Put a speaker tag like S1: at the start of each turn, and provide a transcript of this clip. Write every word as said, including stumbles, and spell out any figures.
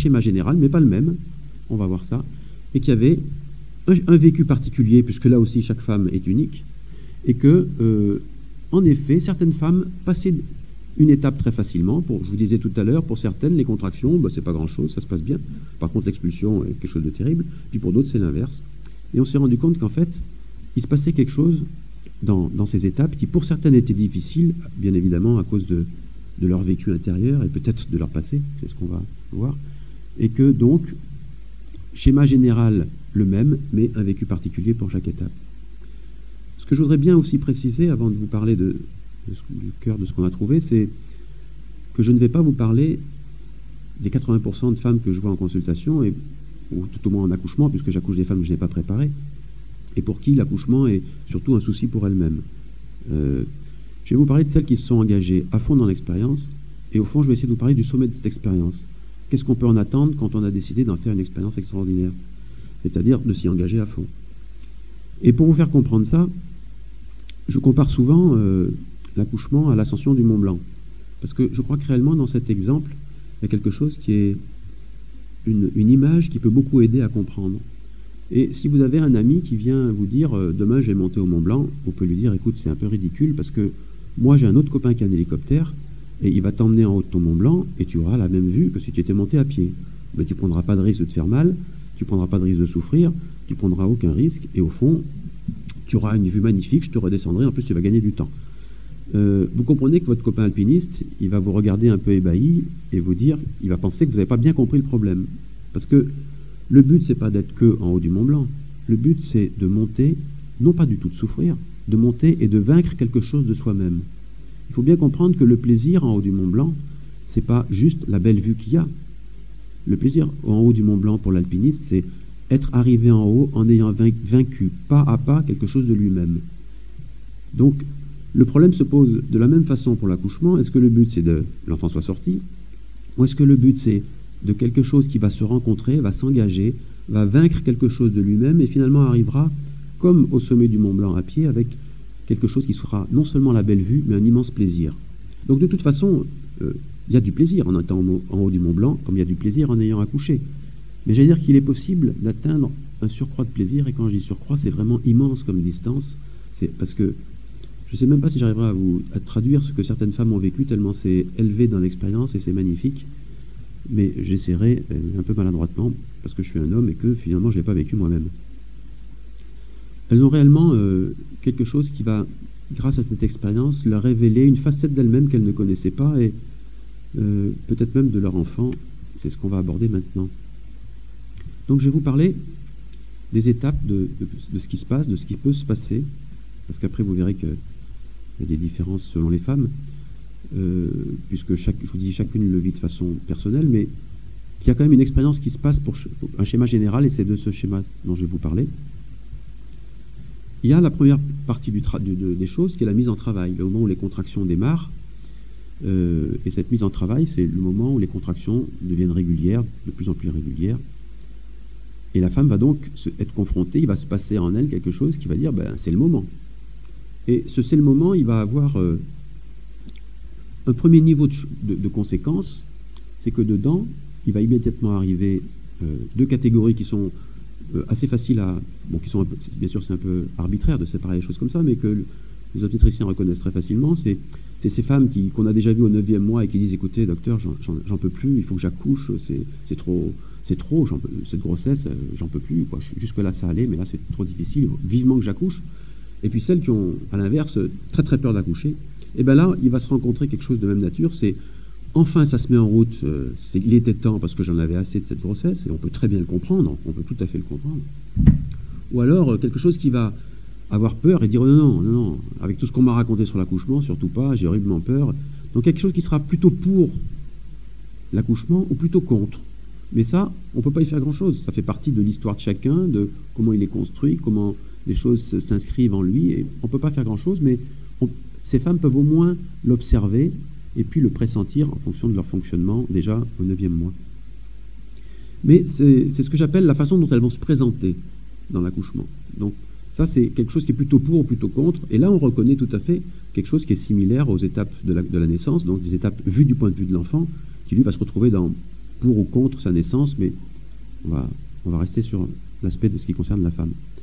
S1: schéma général, mais pas le même, on va voir ça, et qu'il y avait un, un vécu particulier, puisque là aussi chaque femme est unique, et que, euh, en effet, certaines femmes passaient une étape très facilement. Pour, je vous disais tout à l'heure, pour certaines, les contractions, bah, c'est pas grand-chose, ça se passe bien. Par contre, l'expulsion est quelque chose de terrible. Puis pour d'autres, c'est l'inverse. Et on s'est rendu compte qu'en fait, il se passait quelque chose dans, dans ces étapes qui, pour certaines, étaient difficiles, bien évidemment, à cause de, de leur vécu intérieur et peut-être de leur passé, c'est ce qu'on va voir. Et que, donc, schéma général le même, mais un vécu particulier pour chaque étape. Ce que je voudrais bien aussi préciser, avant de vous parler de, de ce, du cœur de ce qu'on a trouvé, c'est que je ne vais pas vous parler des quatre-vingts pour cent de femmes que je vois en consultation, et, ou tout au moins en accouchement, puisque j'accouche des femmes que je n'ai pas préparées, et pour qui l'accouchement est surtout un souci pour elles-mêmes. Euh, je vais vous parler de celles qui se sont engagées à fond dans l'expérience, et au fond, je vais essayer de vous parler du sommet de cette expérience. Qu'est-ce qu'on peut en attendre quand on a décidé d'en faire une expérience extraordinaire? C'est-à-dire de s'y engager à fond. Et pour vous faire comprendre ça, je compare souvent euh, l'accouchement à l'ascension du Mont Blanc. Parce que je crois que réellement, dans cet exemple, il y a quelque chose qui est une, une image qui peut beaucoup aider à comprendre. Et si vous avez un ami qui vient vous dire euh, « Demain, je vais monter au Mont Blanc », vous pouvez lui dire « Écoute, c'est un peu ridicule parce que moi, j'ai un autre copain qui a un hélicoptère et il va t'emmener en haut de ton Mont Blanc et tu auras la même vue que si tu étais monté à pied. Mais tu ne prendras pas de risque de te faire mal, tu ne prendras pas de risque de souffrir, tu ne prendras aucun risque et au fond, tu auras une vue magnifique, je te redescendrai, en plus tu vas gagner du temps. Euh, vous comprenez que votre copain alpiniste, il va vous regarder un peu ébahi et vous dire, il va penser que vous n'avez pas bien compris le problème. Parce que le but, c'est pas d'être que en haut du Mont Blanc. Le but, c'est de monter, non pas du tout de souffrir, de monter et de vaincre quelque chose de soi-même. Il faut bien comprendre que le plaisir en haut du Mont Blanc, c'est pas juste la belle vue qu'il y a. Le plaisir en haut du Mont Blanc pour l'alpiniste, c'est être arrivé en haut en ayant vaincu pas à pas quelque chose de lui-même. Donc, le problème se pose de la même façon pour l'accouchement. Est-ce que le but, c'est que l'enfant soit sorti? Ou est-ce que le but, c'est de quelque chose qui va se rencontrer, va s'engager, va vaincre quelque chose de lui-même et finalement arrivera, comme au sommet du Mont Blanc à pied, avec quelque chose qui sera non seulement la belle vue, mais un immense plaisir. Donc, de toute façon, euh, il y a du plaisir en étant en haut du Mont Blanc, comme il y a du plaisir en ayant accouché. Mais j'allais dire qu'il est possible d'atteindre un surcroît de plaisir, et quand je dis surcroît, c'est vraiment immense comme distance. C'est parce que je ne sais même pas si j'arriverai à vous à traduire ce que certaines femmes ont vécu, tellement c'est élevé dans l'expérience et c'est magnifique. Mais j'essaierai un peu maladroitement, parce que je suis un homme et que finalement je ne l'ai pas vécu moi-même. Elles ont réellement euh, quelque chose qui va, grâce à cette expérience, leur révéler une facette d'elles-mêmes qu'elles ne connaissaient pas, et euh, peut-être même de leur enfant. C'est ce qu'on va aborder maintenant. Donc je vais vous parler des étapes de, de, de ce qui se passe, de ce qui peut se passer, parce qu'après vous verrez qu'il y a des différences selon les femmes, euh, puisque chaque, je vous dis chacune le vit de façon personnelle, mais qu'il y a quand même une expérience qui se passe pour un schéma général, et c'est de ce schéma dont je vais vous parler. Il y a la première partie du tra- du, de, des choses qui est la mise en travail, le moment où les contractions démarrent, euh, et cette mise en travail, c'est le moment où les contractions deviennent régulières, de plus en plus régulières. Et la femme va donc se, être confrontée, il va se passer en elle quelque chose qui va dire, ben, c'est le moment. Et ce c'est le moment, il va avoir euh, un premier niveau de, de, de conséquences, c'est que dedans, il va immédiatement arriver euh, deux catégories qui sont euh, assez faciles à... Bon, qui sont un peu, bien sûr, c'est un peu arbitraire de séparer les choses comme ça, mais que les obstétriciens reconnaissent très facilement, c'est, c'est ces femmes qui, qu'on a déjà vues au neuvième mois et qui disent, écoutez, docteur, j'en, j'en, j'en peux plus, il faut que j'accouche, c'est, c'est trop... C'est trop, j'en peux, cette grossesse, j'en peux plus. Quoi. Jusque-là, ça allait, mais là, c'est trop difficile. Vivement que j'accouche. Et puis celles qui ont, à l'inverse, très très peur d'accoucher, et bien là, il va se rencontrer quelque chose de même nature. C'est, enfin, ça se met en route. Euh, c'est, il était temps parce que j'en avais assez de cette grossesse, et on peut très bien le comprendre. On peut tout à fait le comprendre. Ou alors, euh, quelque chose qui va avoir peur et dire, oh, non, non, non, non, avec tout ce qu'on m'a raconté sur l'accouchement, surtout pas, j'ai horriblement peur. Donc, quelque chose qui sera plutôt pour l'accouchement ou plutôt contre. Mais ça, on ne peut pas y faire grand-chose. Ça fait partie de l'histoire de chacun, de comment il est construit, comment les choses s'inscrivent en lui. Et on ne peut pas faire grand-chose, mais on, ces femmes peuvent au moins l'observer et puis le pressentir en fonction de leur fonctionnement déjà au neuvième mois. Mais c'est, c'est ce que j'appelle la façon dont elles vont se présenter dans l'accouchement. Donc ça, c'est quelque chose qui est plutôt pour ou plutôt contre. Et là, on reconnaît tout à fait quelque chose qui est similaire aux étapes de la, de la naissance, donc des étapes vues du point de vue de l'enfant, qui lui va se retrouver dans pour ou contre sa naissance, mais on va, on va rester sur l'aspect de ce qui concerne la femme.